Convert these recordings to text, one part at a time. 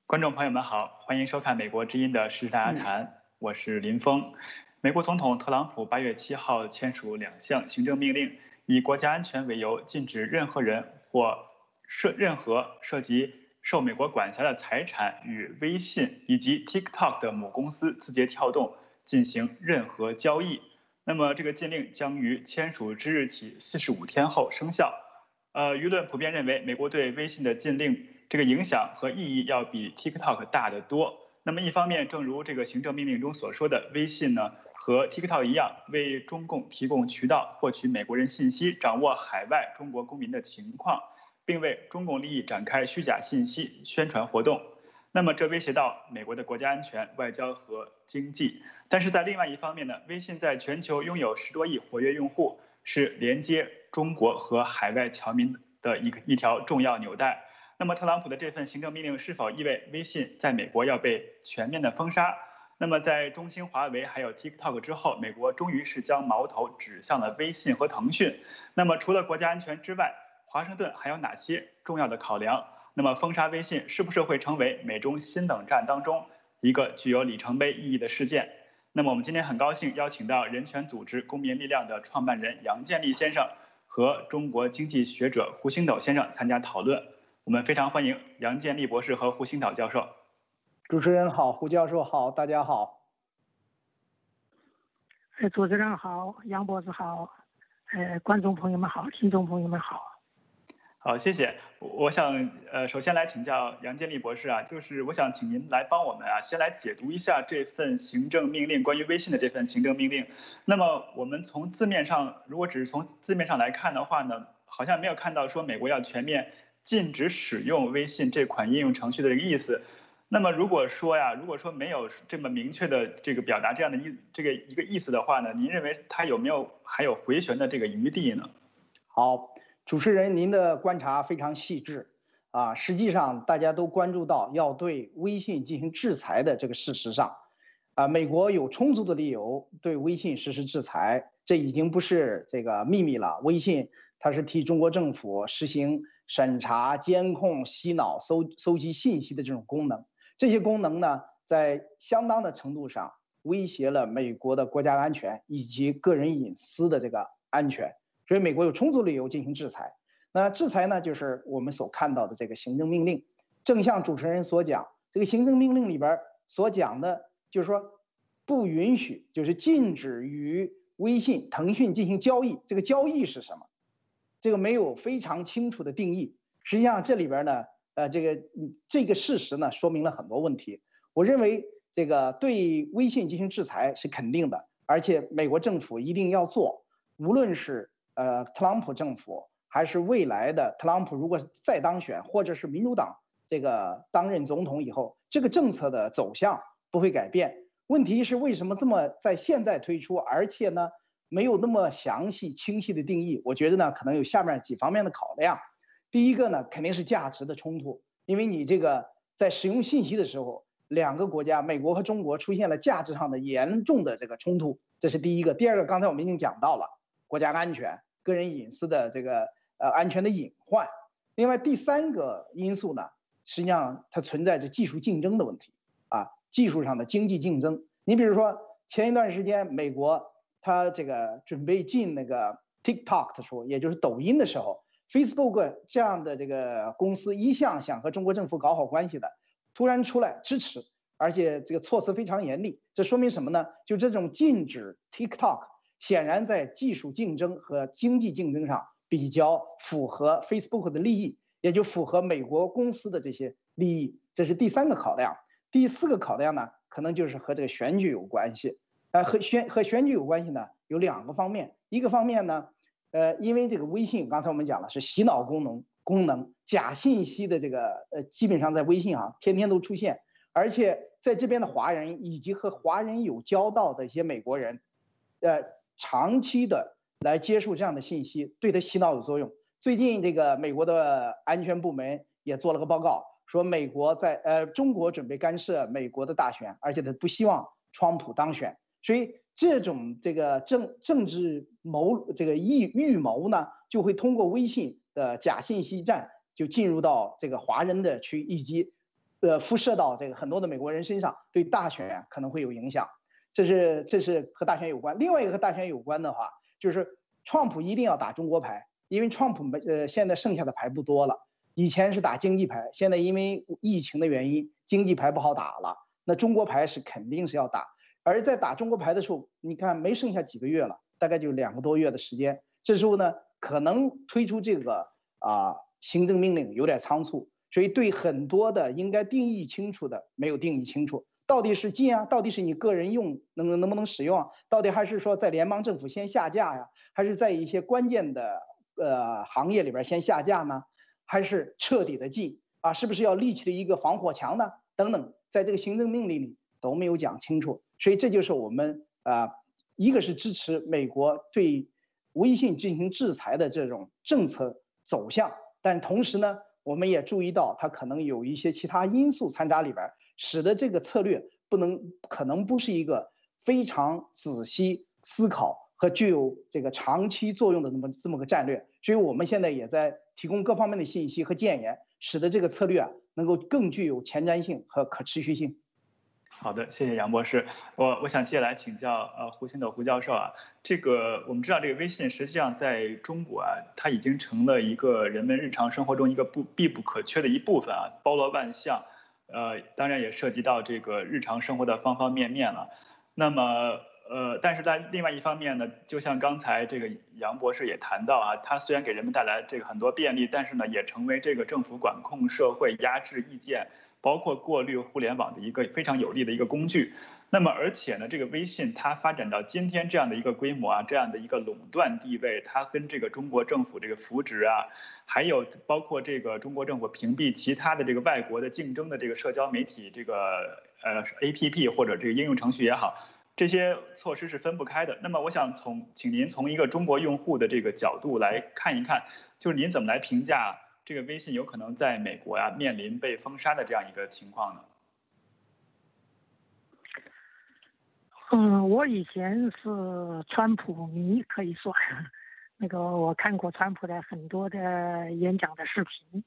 观众朋友们好，欢迎收看美国之音的时事大家谈，我是林峰。美国总统特朗普8月7号签署2项行政命令，以国家安全为由，禁止任何人或任何涉及受美国管辖的财产与微信以及 TikTok 的母公司字节跳动进行任何交易。那么这个禁令将于签署之日起45天后生效。舆论普遍认为，美国对微信的禁令这个影响和意义要比 TikTok 大得多。那么一方面，正如这个行政命令中所说的，微信呢和 TikTok 一样，为中共提供渠道获取美国人信息，掌握海外中国公民的情况，并为中共利益展开虚假信息宣传活动。那么这威胁到美国的国家安全、外交和经济。但是在另外一方面呢，微信在全球拥有10多亿活跃用户，是连接中国和海外侨民的一条重要纽带。那么特朗普的这份行政命令是否意味微信在美国要被全面的封杀？那么在中兴、华为还有 TikTok 之后，美国终于是将矛头指向了微信和腾讯。那么除了国家安全之外，华盛顿还有哪些重要的考量？那么封杀微信是不是会成为美中新冷战当中一个具有里程碑意义的事件？那么我们今天很高兴邀请到人权组织公民力量的创办人杨建立先生和中国经济学者胡星斗先生参加讨论。我们非常欢迎杨建立博士和胡星斗教授。 主持人好，胡教授好，大家好。 主持人好，杨博士好，观众朋友们好，听众朋友们好。 好，谢谢。我想首先来请教杨建立博士啊，就是我想请您来帮我们先来解读一下这份行政命令，关于微信的这份行政命令。那么我们从字面上，如果只是从字面上来看的话呢，好像没有看到说美国要全面禁止使用微信这款应用程序的这个意思。那么如果说没有这么明确的这个表达这样的一个意思的话呢，您认为它有没有还有回旋的这个余地呢？ 好，主持人您的观察非常细致啊。实际上大家都关注到要对微信进行制裁的这个事实上，美国有充足的理由对微信实施制裁，这已经不是这个秘密了。微信它是替中国政府实行审查、监控、洗脑、搜集信息的这种功能。这些功能呢，在相当的程度上威胁了美国的国家安全以及个人隐私的这个安全，所以美国有充足理由进行制裁。那制裁呢，就是我们所看到的这个行政命令。正像主持人所讲，这个行政命令里边所讲的，就是说不允许，就是禁止与微信、腾讯进行交易。这个交易是什么？这个没有非常清楚的定义。实际上这里边呢，这个事实呢，说明了很多问题。我认为这个对微信进行制裁是肯定的，而且美国政府一定要做。无论是特朗普政府，还是未来的特朗普如果再当选，或者是民主党这个担任总统以后，这个政策的走向不会改变。问题是为什么这么在现在推出，而且呢没有那么详细清晰的定义？我觉得呢可能有下面几方面的考量。第一个呢，肯定是价值的冲突，因为你这个在使用信息的时候，两个国家美国和中国出现了价值上的严重的这个冲突，这是第一个。第二个，刚才我们已经讲到了国家安全、个人隐私的这个安全的隐患。另外第三个因素呢，实际上它存在着技术竞争的问题啊，技术上的经济竞争。你比如说前一段时间美国它这个准备进那个 TikTok 的时候，也就是抖音的时候，Facebook 这样的这个公司一向想和中国政府搞好关系的，突然出来支持，而且这个措辞非常严厉。这说明什么呢？就这种禁止 TikTok 显然在技术竞争和经济竞争上比较符合 Facebook 的利益，也就符合美国公司的这些利益。这是第三个考量。第四个考量呢，可能就是和这个选举有关系。和选举有关系呢，有两个方面。一个方面呢，因为这个微信刚才我们讲了是洗脑功能，假信息的这个基本上在微信上天天都出现，而且在这边的华人以及和华人有交道的一些美国人，长期的来接受这样的信息，对他洗脑有作用。最近这个美国的安全部门也做了个报告，说美国中国准备干涉美国的大选，而且他不希望川普当选。所以这种这个政治预谋呢，就会通过微信的假信息战就进入到这个华人的区域，以及辐射到这个很多的美国人身上，对大选可能会有影响。这是和大选有关。另外一个和大选有关的话，就是川普一定要打中国牌，因为川普现在剩下的牌不多了。以前是打经济牌，现在因为疫情的原因，经济牌不好打了，那中国牌是肯定是要打。而在打中国牌的时候，你看没剩下几个月了，大概就2个多月的时间。这时候呢，可能推出这个行政命令有点仓促，所以对很多的应该定义清楚的没有定义清楚，到底是禁啊，到底是你个人用能不能使用啊，到底还是说在联邦政府先下架呀，还是在一些关键的行业里边先下架呢，还是彻底的禁啊？是不是要立起了一个防火墙呢？等等，在这个行政命令里都没有讲清楚。所以这就是我们一个是支持美国对微信进行制裁的这种政策走向，但同时呢，我们也注意到它可能有一些其他因素掺杂里边，使得这个策略可能不是一个非常仔细思考和具有这个长期作用的这么个战略。所以我们现在也在提供各方面的信息和建言，使得这个策略能够更具有前瞻性和可持续性。 好的，谢谢杨博士。我想接下来请教胡星斗胡教授啊，这个我们知道这个微信实际上在中国啊，它已经成了一个人们日常生活中一个必不可缺的一部分啊，包罗万象，当然也涉及到这个日常生活的方方面面了。那么但是在另外一方面呢，就像刚才这个杨博士也谈到啊，它虽然给人们带来这个很多便利，但是呢，也成为这个政府管控社会、压制意见，包括过滤互联网的一个非常有力的一个工具。那么，而且呢，这个微信它发展到今天这样的一个规模啊，这样的一个垄断地位，它跟这个中国政府这个扶植啊，还有包括这个中国政府屏蔽其他的这个外国的竞争的这个社交媒体这个APP 或者这个应用程序也好，这些措施是分不开的。那么，我想请您从一个中国用户的这个角度来看一看，就是您怎么来评价这个微信有可能在美国呀面临被封杀的这样一个情况呢？ 我以前是川普迷，可以说，我看过川普的很多的演讲的视频，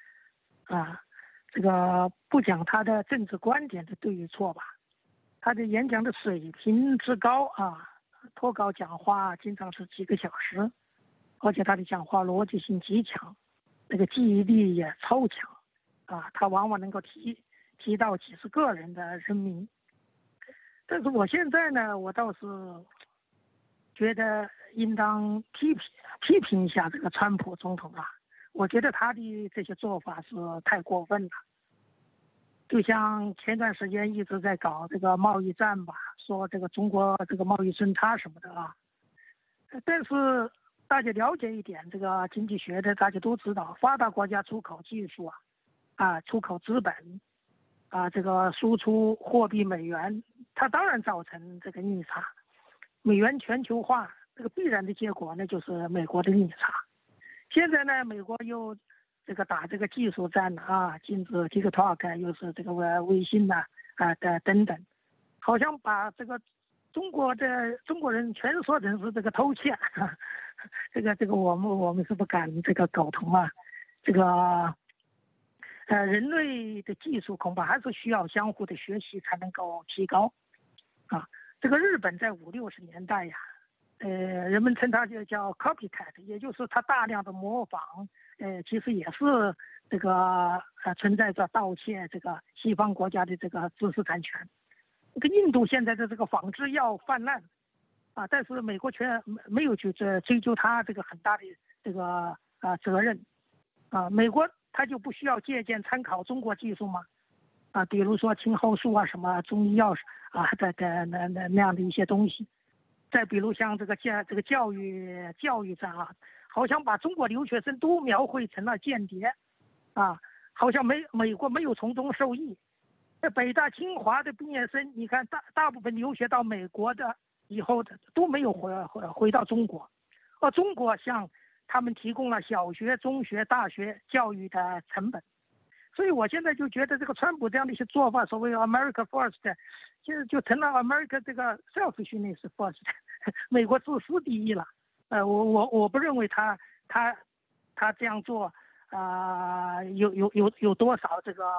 这个不讲他的政治观点的对与错吧，他的演讲的水平之高啊，脱稿讲话经常是几个小时，而且他的讲话逻辑性极强，那个记忆力也超强，他往往能够提到几十个人的人名。但是我现在呢，我倒是觉得应当批评一下这个川普总统啊，我觉得他的这些做法是太过分了。就像前段时间一直在搞这个贸易战吧，说这个中国这个贸易顺差什么的啊，但是大家了解一点这个经济学的，大家都知道，发达国家出口技术出口资本这个输出货币美元，它当然造成这个逆差，美元全球化这个必然的结果，那就是美国的逆差。现在呢，美国又这个打这个技术战禁止 TikTok， 又是这个微信等等，好像把这个中国人全说成是这个偷窃，这个我们是不敢这个苟同啊，这个。人类的技术恐怕还是需要相互的学习才能够提高这个日本在50、60年代呀，人们称它就叫 copycat， 也就是它大量的模仿，其实也是这个存在着盗窃这个西方国家的这个知识产权。这个印度现在的这个仿制药泛滥但是美国却没有去追究它这个很大的这个责任美国他就不需要借鉴参考中国技术吗？比如说青蒿素什么中医药那样的一些东西。再比如像这个教育上好像把中国留学生都描绘成了间谍好像美国没有从中受益。北大清华的毕业生，你看大部分留学到美国的以后的都没有回到中国，而中国向他们提供了小学、中学、大学教育的成本。所以我现在就觉得这个川普这样的一些做法，所谓 America First， 其实就成了 America 这个 selfishness first， 美国自私第一了。我不认为他这样做有多少这个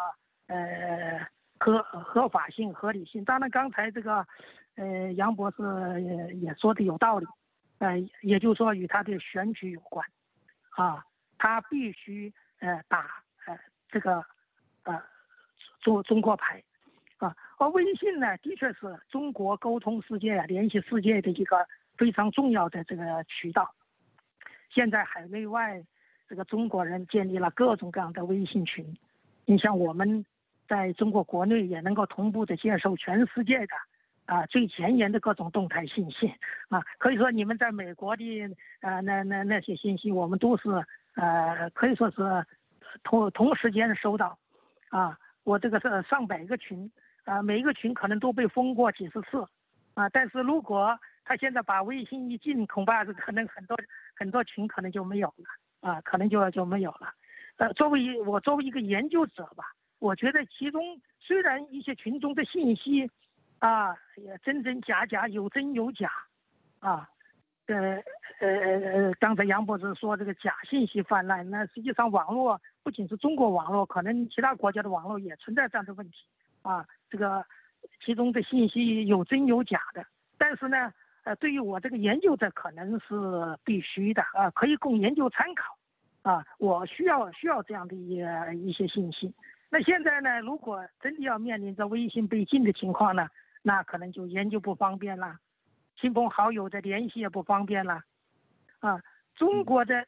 合法性、合理性。当然，刚才这个杨博士也说的有道理，也就是说与他的选举有关，啊，他必须打这个中国牌，啊，而微信呢，的确是中国沟通世界、联系世界的一个非常重要的这个渠道。现在海内外这个中国人建立了各种各样的微信群，你像我们在中国国内也能够同步的接受全世界的最前沿的各种动态信息啊，可以说你们在美国的那些信息，我们都是可以说是同时间收到啊。我这个是上百个群每一个群可能都被封过几十次啊，但是如果他现在把微信一禁，恐怕是可能很多群可能就没有了啊，可能就没有了。作为一个研究者吧，我觉得其中虽然一些群中的信息也真真假假，有真有假啊。刚才杨博士说这个假信息泛滥，那实际上网络不仅是中国网络，可能其他国家的网络也存在这样的问题啊。这个其中的信息有真有假的，但是呢，对于我这个研究者可能是必须的啊，可以供研究参考啊。我需要这样的一些信息。那现在呢，如果真的要面临着微信被禁的情况呢，那可能就研究不方便了，亲朋好友的联系也不方便了啊。中国的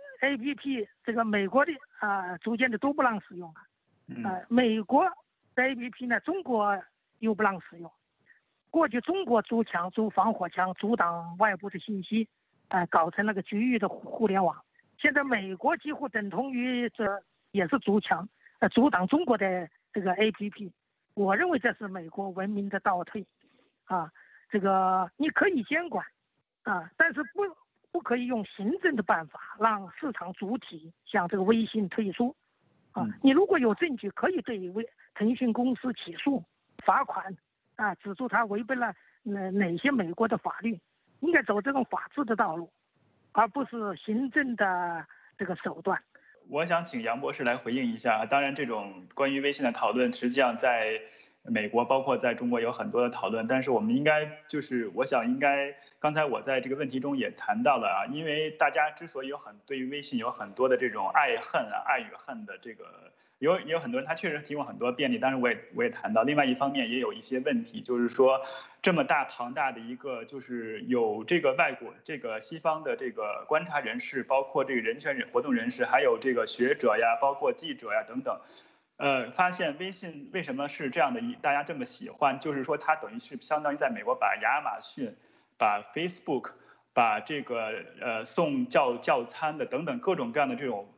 APP 这个美国的逐渐的都不让使用了，美国的 APP 呢，中国又不让使用。过去中国筑墙、筑防火墙，阻挡外部的信息，搞成了个局域的互联网。现在美国几乎等同于这也是筑墙，阻挡中国的这个 APP。我认为这是美国文明的倒退，啊，这个你可以监管，但是不可以用行政的办法让市场主体向这个微信退出，你如果有证据，可以对腾讯公司起诉、罚款，指出他违背了哪些美国的法律，应该走这种法治的道路，而不是行政的这个手段。 我想请杨博士来回应一下。当然，这种关于微信的讨论，实际上在美国，包括在中国有很多的讨论。但是我们应该我想应该，刚才我在这个问题中也谈到了因为大家之所以对于微信有很多的这种爱与恨的这个。有很多人他确实提供很多便利，但是我也谈到，另外一方面也有一些问题，就是说这么庞大的一个，就是有这个这个西方的这个观察人士，包括这个人权活动人士，还有这个学者呀，包括记者呀等等，发现微信为什么是这样的大家这么喜欢，就是说它等于是相当于在美国把亚马逊、把 Facebook、把这个送教餐的等等各种各样的这种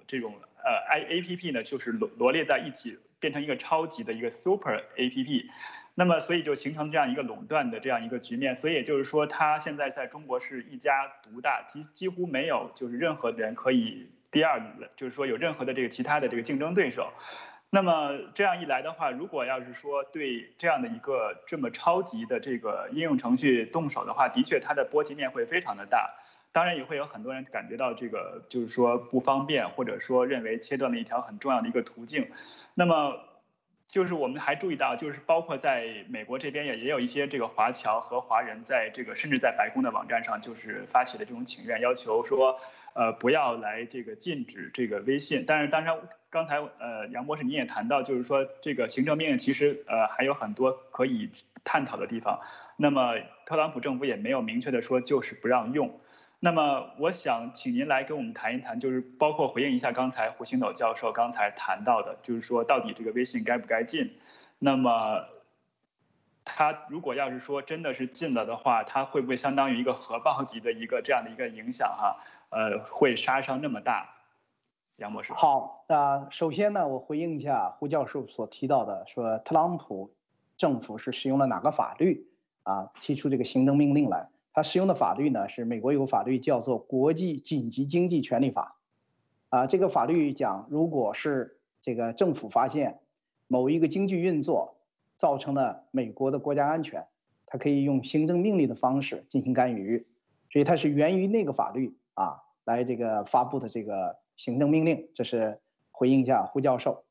APP 呢，就是罗列在一起，变成一个超级的一个 super APP， 那么所以就形成这样一个垄断的这样一个局面。所以也就是说，它现在在中国是一家独大，几乎没有就是任何人可以第二，就是说有任何的这个其他的这个竞争对手。那么这样一来的话，如果要是说对这样的一个这么超级的这个应用程序动手的话，的确它的波及面会非常的大。当然也会有很多人感觉到这个就是说不方便，或者说认为切断了一条很重要的一个途径。那么就是我们还注意到，就是包括在美国这边也有一些这个华侨和华人在这个甚至在白宫的网站上就是发起了这种请愿，要求说不要来这个禁止这个微信。但是当然刚才杨博士你也谈到，就是说这个行政命令其实还有很多可以探讨的地方。那么特朗普政府也没有明确的说就是不让用。那么我想请您来跟我们谈一谈，就是包括回应一下刚才胡星斗教授刚才谈到的，就是说到底这个微信该不该禁？那么他如果要是说真的是禁了的话，他会不会相当于一个核爆级的一个这样的一个影响会杀伤那么大？杨博士。 好，首先呢，我回应一下胡教授所提到的，说特朗普政府是使用了哪个法律提出这个行政命令来。他使用的法律呢，是美国有个法律叫做《国际紧急经济权利法》，这个法律讲，如果是这个政府发现某一个经济运作造成了美国的国家安全，它可以用行政命令的方式进行干预，所以它是源于那个法律来这个发布的这个行政命令。这是回应一下胡教授。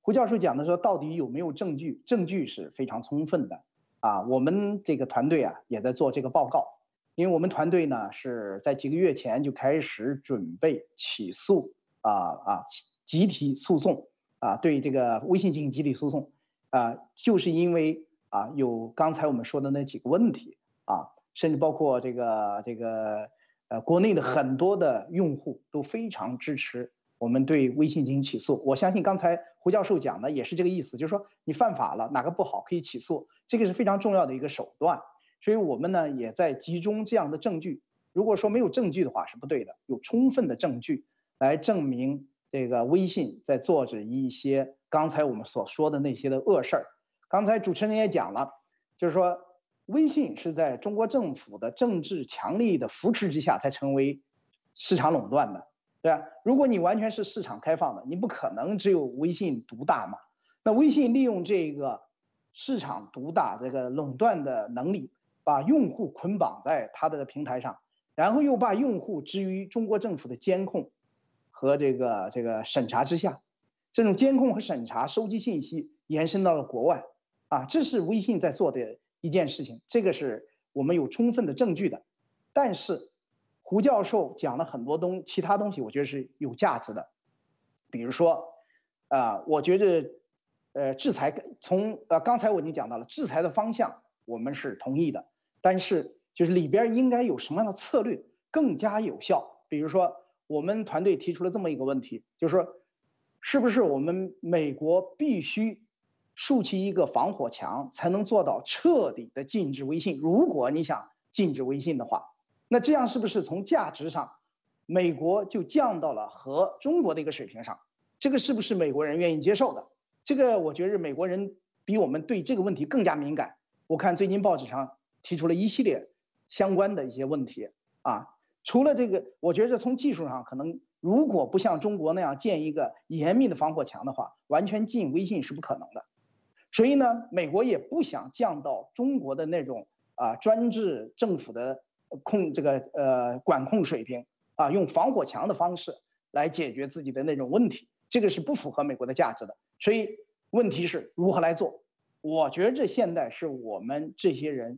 胡教授讲的说，到底有没有证据？证据是非常充分的啊。我们这个团队啊也在做这个报告，因为我们团队呢是在几个月前就开始准备起诉集体诉讼啊，对这个微信进行集体诉讼啊，就是因为有刚才我们说的那几个问题啊，甚至包括国内的很多的用户都非常支持我们对微信进行起诉。我相信刚才胡教授讲的也是这个意思，就是说你犯法了，哪个不好可以起诉，这个是非常重要的一个手段。所以我们呢也在集中这样的证据。如果说没有证据的话是不对的，有充分的证据来证明这个微信在做着一些刚才我们所说的那些的恶事儿。刚才主持人也讲了，就是说微信是在中国政府的政治强力的扶持之下才成为市场垄断的，对吧？如果你完全是市场开放的，你不可能只有微信独大嘛。那微信利用这个市场独大这个垄断的能力，把用户捆绑在它的平台上，然后又把用户置于中国政府的监控和这个审查之下，这种监控和审查收集信息延伸到了国外啊，这是微信在做的一件事情，这个是我们有充分的证据的。但是胡教授讲了很多其他东西，我觉得是有价值的。比如说我觉得制裁刚才我已经讲到了制裁的方向我们是同意的，但是就是里边应该有什么样的策略更加有效。比如说我们团队提出了这么一个问题，就是说是不是我们美国必须竖起一个防火墙才能做到彻底的禁止微信？如果你想禁止微信的话，那这样是不是从价值上美国就降到了和中国的一个水平上？这个是不是美国人愿意接受的？这个我觉得美国人比我们对这个问题更加敏感。我看最近报纸上提出了一系列相关的一些问题啊。除了这个，我觉得从技术上可能如果不像中国那样建一个严密的防火墙的话，完全禁微信是不可能的。所以呢，美国也不想降到中国的那种专制政府的管控水平啊，用防火墙的方式来解决自己的那种问题，这个是不符合美国的价值的。所以问题是如何来做？我觉得这现在是我们这些人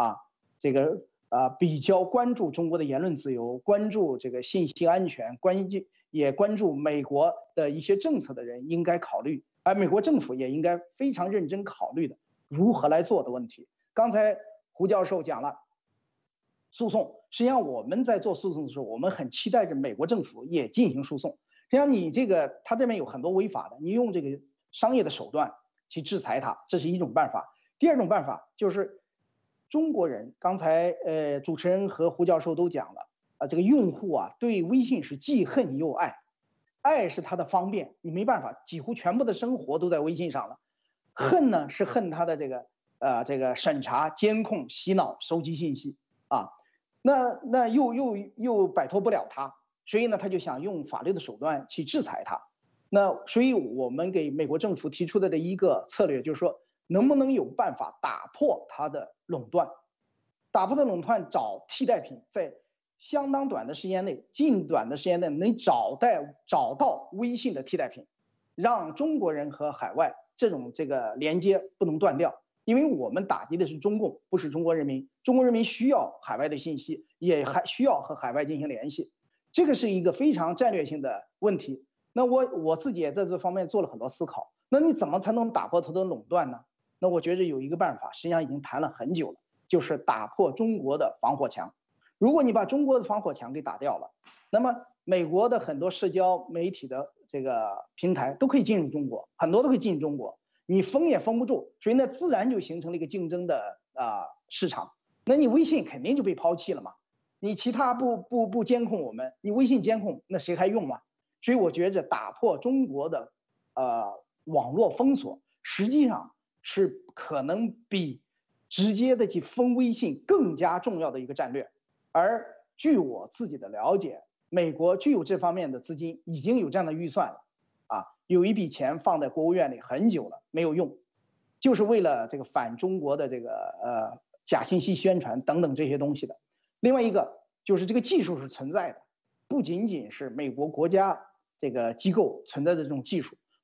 比较关注中国的言论自由，关注这个信息安全，也关注美国的一些政策的人应该考虑，而美国政府也应该非常认真考虑的如何来做的问题。刚才胡教授讲了诉讼，实际上我们在做诉讼的时候，我们很期待着美国政府也进行诉讼。实际上你他这边有很多违法的，你用这个商业的手段去制裁他，这是一种办法。第二种办法就是中国人，刚才主持人和胡教授都讲了这个用户对微信是既恨又爱，爱是它的方便，你没办法，几乎全部的生活都在微信上了。恨呢是恨它的这个审查、监控、洗脑、收集信息啊，那又摆脱不了它，所以呢他就想用法律的手段去制裁它。那所以我们给美国政府提出的一个策略就是说，能不能有办法打破它的垄断，打破的垄断，找替代品，在相当短的时间内，近短的时间内能找到微信的替代品，让中国人和海外这个连接不能断掉。因为我们打击的是中共，不是中国人民。中国人民需要海外的信息，也还需要和海外进行联系，这个是一个非常战略性的问题。那我自己也在这方面做了很多思考。那你怎么才能打破它的垄断呢？那我觉得有一个办法，实际上已经谈了很久了，就是打破中国的防火墙。如果你把中国的防火墙给打掉了，那么美国的很多社交媒体的这个平台都可以进入中国，很多都可以进入中国，你封也封不住，所以呢自然就形成了一个竞争的市场。那你微信肯定就被抛弃了嘛，你其他不监控我们，你微信监控，那谁还用嘛？所以我觉着打破中国的网络封锁，实际上是可能比直接的去封微信更加重要的一个战略。而据我自己的了解，美国具有这方面的资金，已经有这样的预算了有一笔钱放在国务院里很久了没有用，就是为了这个反中国的这个假信息宣传等等这些东西的。另外一个就是这个技术是存在的，不仅仅是美国国家这个机构存在的这种技术，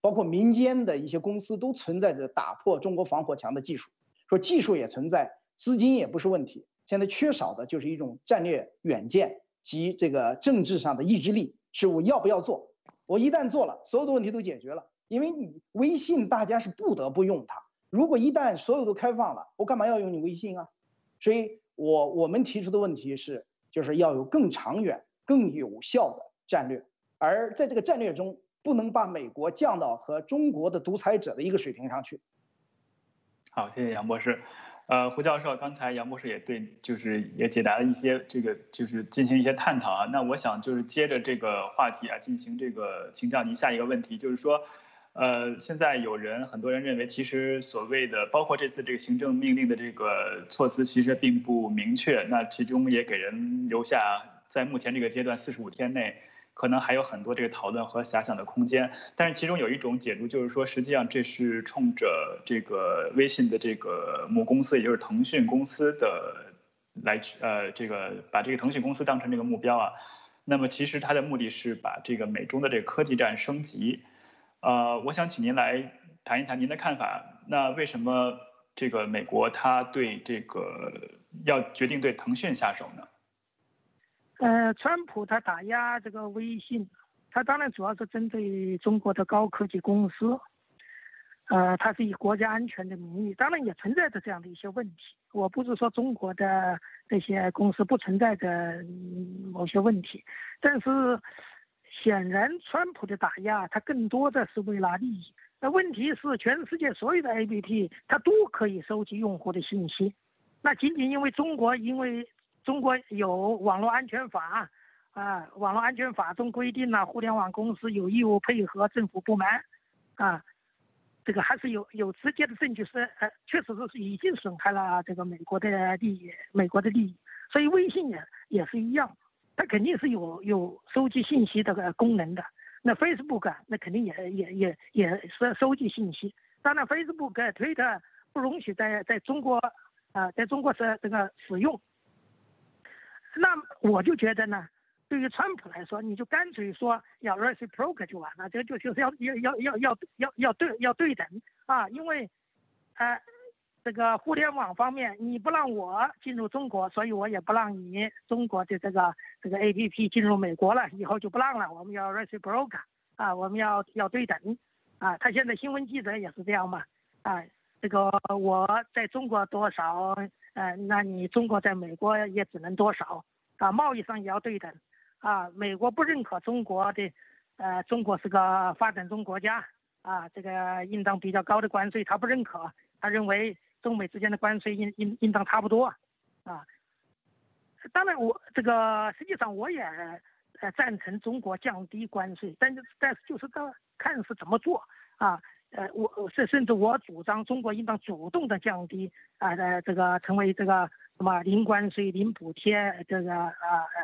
包括民间的一些公司都存在着打破中国防火墙的技术，说技术也存在，资金也不是问题，现在缺少的就是一种战略远见及这个政治上的意志力，是我要不要做。我一旦做了，所有的问题都解决了，因为你微信大家是不得不用它，如果一旦所有都开放了，我干嘛要用你微信啊？所以我们提出的问题是，就是要有更长远、更有效的战略，而在这个战略中，不能把美国降到和中国的独裁者的一个水平上去。 好，谢谢杨博士。胡教授，刚才杨博士也就是也解答了一些就是进行一些探讨啊。那我想就是接着这个话题啊，进行请教您下一个问题，就是说，现在很多人认为，其实所谓的包括这次这个行政命令的这个措辞，其实并不明确，那其中也给人留下在目前这个阶段45天内。可能还有很多这个讨论和遐想的空间，但是其中有一种解读就是说，实际上这是冲着这个微信的这个母公司，也就是腾讯公司的把这个腾讯公司当成这个目标啊。那么其实它的目的是把这个美中的这个科技战升级。我想请您来谈一谈您的看法。那为什么这个美国它对这个要决定对腾讯下手呢？ 川普他打压这个微信，他当然主要是针对中国的高科技公司，他是以国家安全的名义，当然也存在着这样的一些问题。我不是说中国的这些公司不存在着某些问题，但是显然川普的打压，他更多的是为了利益。那问题是，全世界所有的 APP 它都可以收集用户的信息，那仅仅因为中国有网络安全法，网络安全法中规定了互联网公司有义务配合政府部门，这个还是有直接的证据是，确实是已经损害了这个美国的利益，所以微信也是一样，它肯定是有收集信息的功能的。那 Facebook 那肯定也是收集信息，当然 Facebook、Twitter 不容许在中国是这个使用。那我就觉得呢，对于川普来说，你就干脆说要 reciprocal 就完了，就是要对等啊，因为这个互联网方面你不让我进入中国，所以我也不让你中国的这个 APP 进入美国了，以后就不让了，我们要 reciprocal 啊，我们要对等啊。他现在新闻记者也是这样嘛啊，这个我在中国多少。那你中国在美国也只能多少啊？贸易上也要对等啊。美国不认可中国的，中国是个发展中国家啊，这个应当比较高的关税他不认可，他认为中美之间的关税应当差不多啊。当然实际上我也赞成中国降低关税，但是就是看是怎么做啊。甚至我主张中国应当主动的降低这个成为这个什么零关税、零补贴这个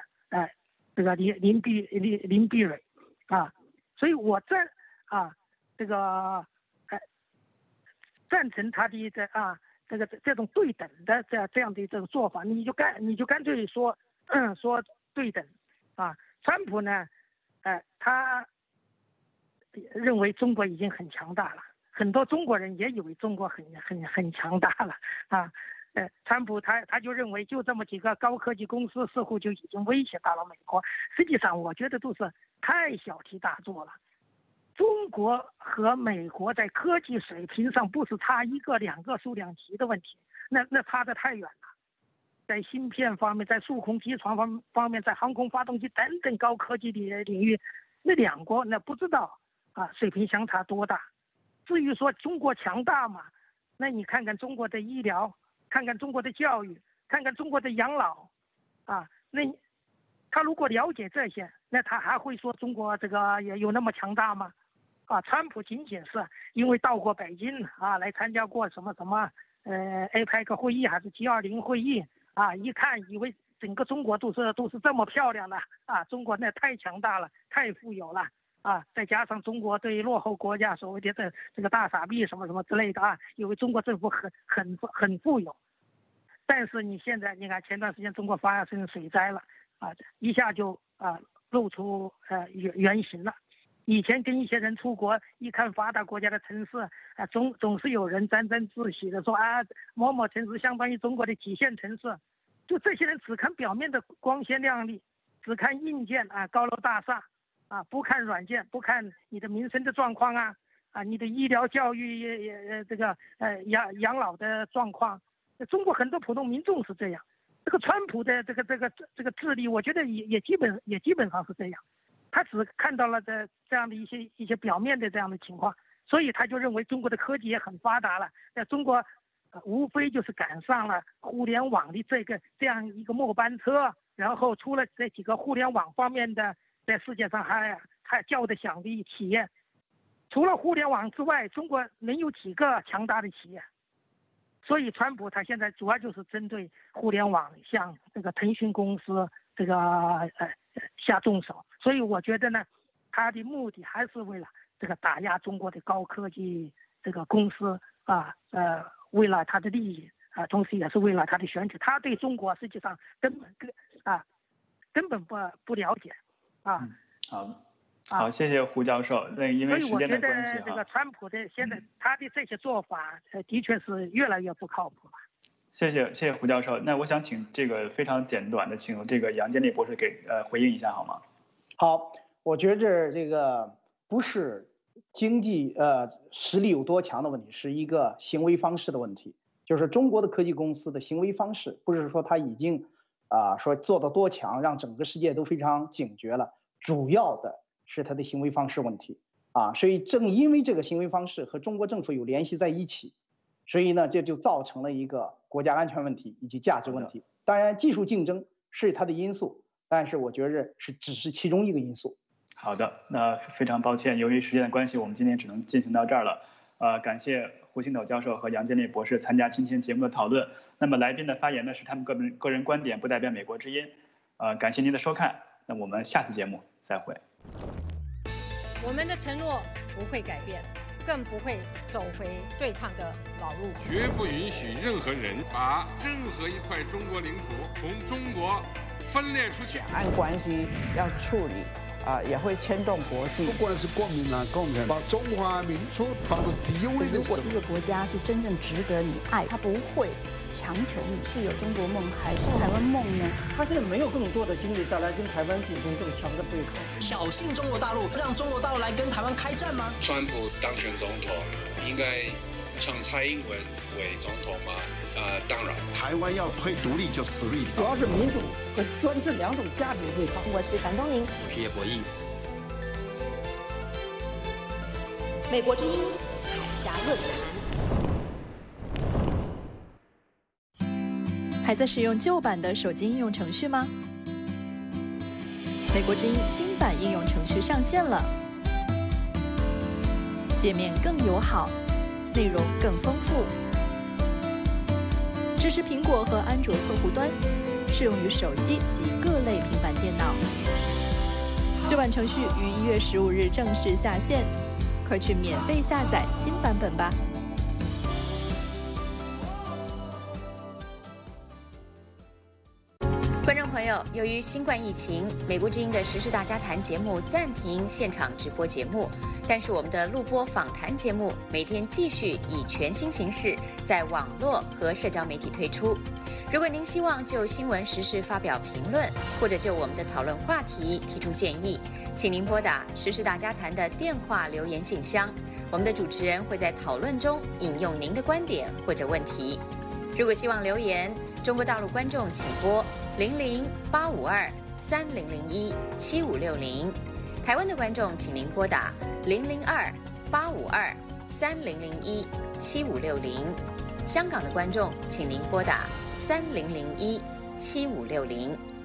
零避税啊，所以我赞成他的这种对等的这样的这个做法，你就干脆说对等啊。川普呢，他认为中国已经很强大了，很多中国人也以为中国很强大了啊。川普他就认为就这么几个高科技公司似乎就已经威胁到了美国，实际上我觉得都是太小题大做了。中国和美国在科技水平上不是差1个2个数量级的问题，那差得太远了。在芯片方面，在数控机床方面，在航空发动机等等高科技的领域，那两国那不知道水平相差多大。至于说中国强大嘛，那你看看中国的医疗，看看中国的教育，看看中国的养老那他如果了解这些，那他还会说中国这个也有那么强大吗？川普仅仅是因为到过北京来参加过什么APEC 会议还是G20会议一看以为整个中国都是这么漂亮的中国那太强大了，太富有了再加上中国对落后国家所谓的这个大傻逼什么什么之类的以为中国政府很富有。但是你现在你看前段时间中国发生水灾了一下就露出原形了。 以前跟一些人出国，一看发达国家的城市啊，总是有人沾沾自喜的说啊，某某城市相当于中国的几线城市。就这些人只看表面的光鲜亮丽，只看硬件啊，高楼大厦啊，不看软件，不看你的民生的状况啊，你的医疗教育这个养老的状况。中国很多普通民众是这样。这个川普的这个智力，我觉得也基本上是这样。他只看到了这样的一些表面的这样的情况，所以他就认为中国的科技也很发达了。在中国，无非就是赶上了互联网的这样一个末班车，然后出了这几个互联网方面的在世界上还叫得响的企业。除了互联网之外，中国能有几个强大的企业？所以川普他现在主要就是针对互联网，像这个腾讯公司这个下重手。所以我觉得呢，他的目的还是为了这个打压中国的高科技这个公司啊，为了他的利益啊，同时也是为了他的选举。他对中国实际上根本不了解啊。 好，谢谢胡教授。因为时间的关系， 所以我觉得这个川普的现在他的这些做法，的确是越来越不靠谱了。 谢谢胡教授。那我想请这个非常简短的，请这个杨建立博士给回应一下好吗？ 好，我觉着这个不是经济实力有多强的问题，是一个行为方式的问题。就是中国的科技公司的行为方式，不是说他已经说做到多强，让整个世界都非常警觉了，主要的是他的行为方式问题所以正因为这个行为方式和中国政府有联系在一起，所以呢这就造成了一个国家安全问题以及价值问题。当然技术竞争是它的因素，但是我觉得只是其中一个因素。 好的，那非常抱歉，由于时间的关系，我们今天只能进行到这儿了。感谢胡星斗教授和杨建立博士参加今天节目的讨论。那么来宾的发言呢是他们个人观点，不代表美国之音。感谢您的收看，那我们下次节目再会。 我们的承诺不会改变，更不会走回对抗的老路。 绝不允许任何人把任何一块中国领土从中国分裂出去。 两岸关系要处理也会牵动国际。 不管是国民党、共产党，把中华民族放到第一位的时候， 如果一个国家是真正值得你爱，他不会强求你是有中国梦还是台湾梦呢？ 他现在没有更多的精力再来跟台湾进行更强的对抗， 挑衅中国大陆，让中国大陆来跟台湾开战吗？ 川普当选总统，应该让蔡英文为总统吗？当然， 台湾要推独立就死路一条。 主要是民主和专制两种价值对抗。 我是樊东宁， 我是叶博弈。 美国之音海峡论坛。还在使用旧版的手机应用程序吗？美国之音新版应用程序上线了，界面更友好，内容更丰富。支持苹果和安卓客户端，适用于手机及各类平板电脑。旧版程序于1月15日正式下线，快去免费下载新版本吧。 观众朋友，由于新冠疫情，美国之音的时事大家谈节目暂停现场直播节目，但是我们的录播访谈节目每天继续以全新形式在网络和社交媒体推出。如果您希望就新闻时事发表评论，或者就我们的讨论话题提出建议，请您拨打时事大家谈的电话留言信箱，我们的主持人会在讨论中引用您的观点或者问题。如果希望留言，中国大陆观众请拨00-852-3001-7560，台湾的观众请您拨打002-852-3001-7560，香港的观众请您拨打3001-7560。